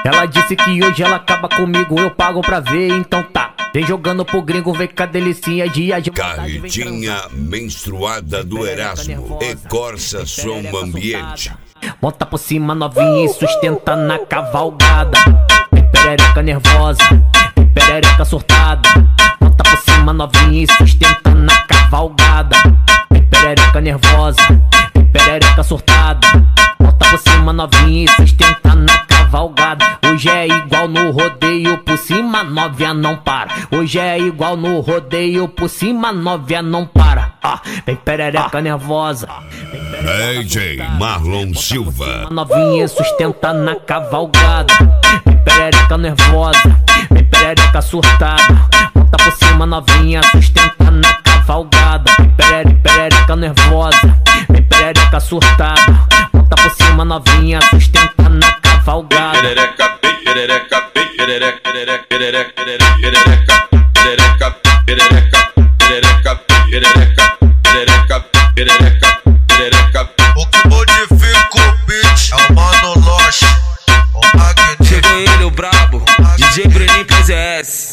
Ela disse que hoje ela acaba comigo, eu pago pra ver, então tá. Vem jogando pro gringo, vem com a delicinha, dia de Carretinha menstruada do Erasmo e Corsa Som Ambiente. Monta por cima novinha e sustenta na cavalgada. Vem perereca nervosa, vem perereca surtada. Monta por cima novinha e sustenta na cavalgada. Vem perereca nervosa, vem perereca surtada. Monta por cima novinha e sustenta na cavalgada. Hoje é igual no rodeio, por cima novinha não para. Hoje é igual no rodeio, por cima novinha não para. Vem perereca nervosa, DJ Marlon Silva. novinha sustenta na cavalgada. Vem perereca nervosa, vem perereca surtada. Monta por cima novinha, sustenta na cavalgada. Vem perereca nervosa, vem perereca surtada. Monta por cima novinha, sustenta na cavalgada. Perereca, perereca, perereca, perereca, perereca, perereca, perereca, perereca, perereca, perereca, perereca, perereca, perereca. O que modifica o beat é o Mano Loche, o Magnífico. Chegou ele, o brabo, DJ Breninho PZS.